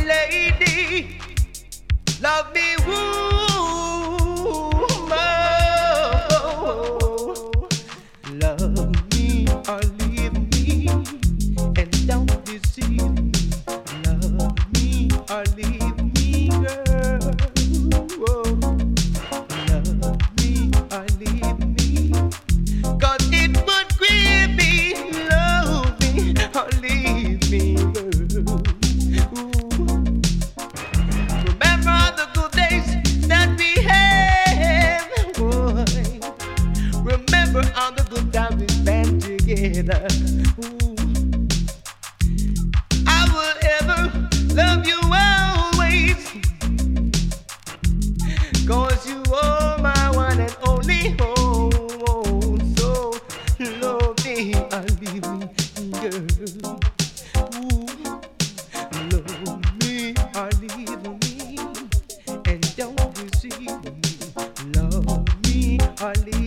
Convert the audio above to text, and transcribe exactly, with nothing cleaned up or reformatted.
lady, love me woman, love me or leave me, and don't deceive me. Love me or leave me, girl. Love me or leave me, 'cause it would grieve me. Love me or leave me, girl. Ooh. Remember all the good days that we had, boy. Remember all the good times we spent together. Ooh. I will ever love you always, 'cause you are my one and only home. So love me or leave me, girl. Ooh. Love me or leave me, and don't deceive me. Love me or leave me.